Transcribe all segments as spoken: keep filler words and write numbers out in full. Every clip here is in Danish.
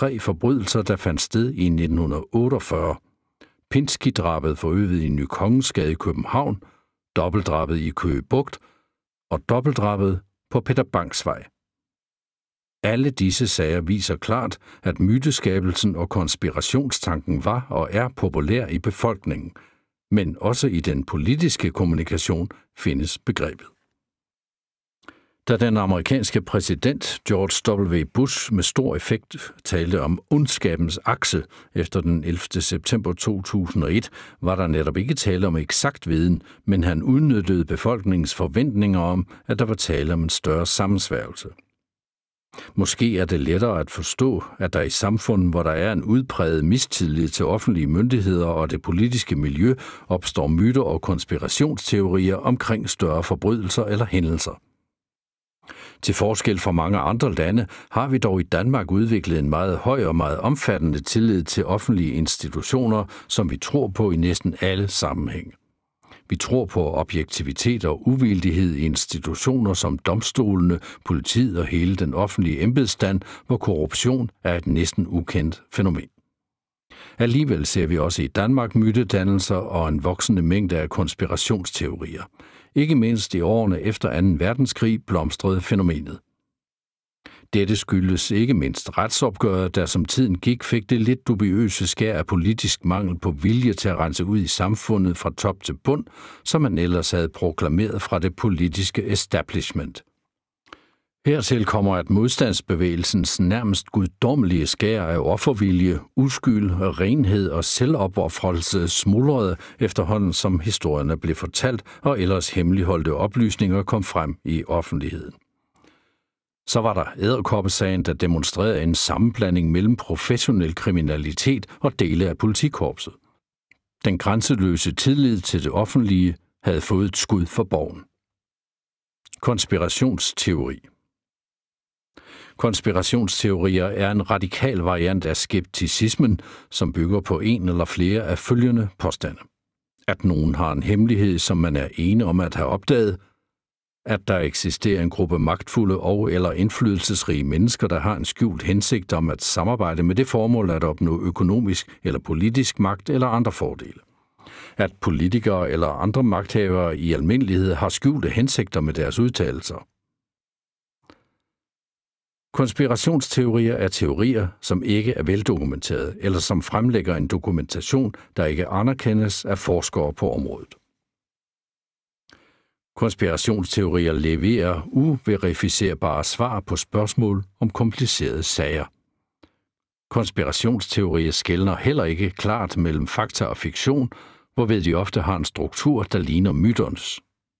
tre forbrydelser, der fandt sted i nitten otteogfyrre. Pinsky-drabet forøvet i Ny Kongensgade i København, dobbeltdrabet i Køge Bugt og dobbeltdrabet på Peter Bangs Vej. Alle disse sager viser klart, at myteskabelsen og konspirationstanken var og er populær i befolkningen, men også i den politiske kommunikation findes begrebet. Da den amerikanske præsident George W. Bush med stor effekt talte om ondskabens akse efter den ellevte september to tusind og et, var der netop ikke tale om eksakt viden, men han udnyttede befolkningens forventninger om, at der var tale om en større sammensværgelse. Måske er det lettere at forstå, at der i samfundet, hvor der er en udpræget mistillid til offentlige myndigheder og det politiske miljø, opstår myter og konspirationsteorier omkring større forbrydelser eller hændelser. Til forskel fra mange andre lande har vi dog i Danmark udviklet en meget høj og meget omfattende tillid til offentlige institutioner, som vi tror på i næsten alle sammenhænge. Vi tror på objektivitet og uvildighed i institutioner som domstolene, politiet og hele den offentlige embedsstand, hvor korruption er et næsten ukendt fænomen. Alligevel ser vi også i Danmark mytedannelser og en voksende mængde af konspirationsteorier. Ikke mindst i årene efter anden verdenskrig blomstrede fænomenet. Dette skyldes ikke mindst retsopgøret, der som tiden gik fik det lidt dubiøse skær af politisk mangel på vilje til at rense ud i samfundet fra top til bund, som man ellers havde proklameret fra det politiske establishment. Hertil kommer, at modstandsbevægelsens nærmest guddommelige skær af offervilje, uskyld, renhed og selvopofrelse smuldrede efterhånden, som historierne blev fortalt og ellers hemmeligholdte oplysninger kom frem i offentligheden. Så var der Edderkoppesagen, der demonstrerede en sammenblanding mellem professionel kriminalitet og dele af politikorpset. Den grænseløse tillid til det offentlige havde fået et skud for boven. Konspirationsteori. Konspirationsteorier er en radikal variant af skepticismen, som bygger på en eller flere af følgende påstande. At nogen har en hemmelighed, som man er ene om at have opdaget, at der eksisterer en gruppe magtfulde og eller indflydelsesrige mennesker, der har en skjult hensigt om at samarbejde med det formål at opnå økonomisk eller politisk magt eller andre fordele. At politikere eller andre magthavere i almindelighed har skjulte hensigter med deres udtalelser. Konspirationsteorier er teorier, som ikke er veldokumenteret, eller som fremlægger en dokumentation, der ikke anerkendes af forskere på området. Konspirationsteorier leverer uverificerbare svar på spørgsmål om komplicerede sager. Konspirationsteorier skelner heller ikke klart mellem fakta og fiktion, hvorved de ofte har en struktur, der ligner myternes.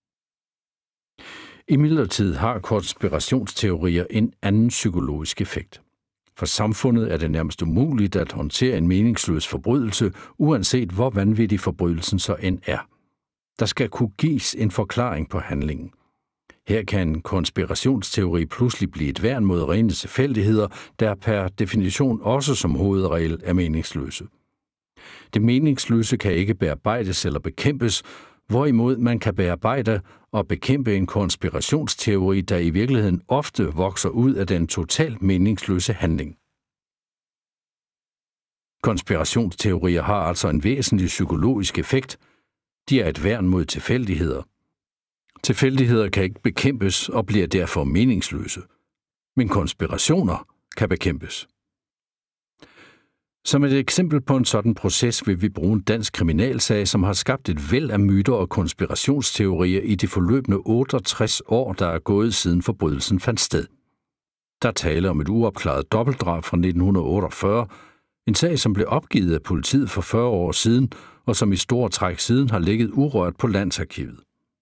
Imidlertid har konspirationsteorier en anden psykologisk effekt. For samfundet er det nærmest umuligt at håndtere en meningsløs forbrydelse, uanset hvor vanvittig forbrydelsen så end er. Der skal kunne gives en forklaring på handlingen. Her kan en konspirationsteori pludselig blive et værn mod rene tilfældigheder, der per definition også som hovedregel er meningsløse. Det meningsløse kan ikke bearbejdes eller bekæmpes, hvorimod man kan bearbejde og bekæmpe en konspirationsteori, der i virkeligheden ofte vokser ud af den totalt meningsløse handling. Konspirationsteorier har altså en væsentlig psykologisk effekt. De er et værn mod tilfældigheder. Tilfældigheder kan ikke bekæmpes og bliver derfor meningsløse. Men konspirationer kan bekæmpes. Som et eksempel på en sådan proces vil vi bruge en dansk kriminalsag, som har skabt et væld af myter og konspirationsteorier i de forløbne otteogtres år, der er gået siden forbrydelsen fandt sted. Der taler om et uopklaret dobbeltdrab fra nitten otteogfyrre, en sag, som blev opgivet af politiet for fyrre år siden, og som i store træk siden har ligget urørt på Landsarkivet.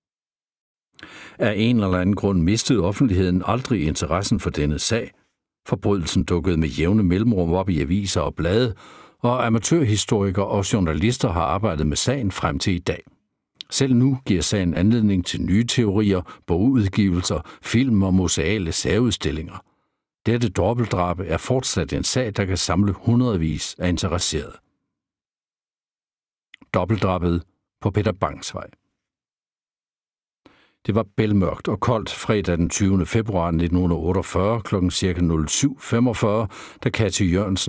Af en eller anden grund mistede offentligheden aldrig interessen for denne sag. Forbrydelsen dukkede med jævne mellemrum op i aviser og blade, og amatørhistorikere og journalister har arbejdet med sagen frem til i dag. Selv nu giver sagen anledning til nye teorier, bogudgivelser, film og museale særudstillinger. Dette dobbeltdrab er fortsat en sag, der kan samle hundredvis af interesserede. Dobbeltdrabet på Peter Bangs Vej. Det var bælmørkt og koldt fredag den tyvende februar nitten otteogfyrre klokken cirka nul syv femogfyrre, da Kathy Jørgensen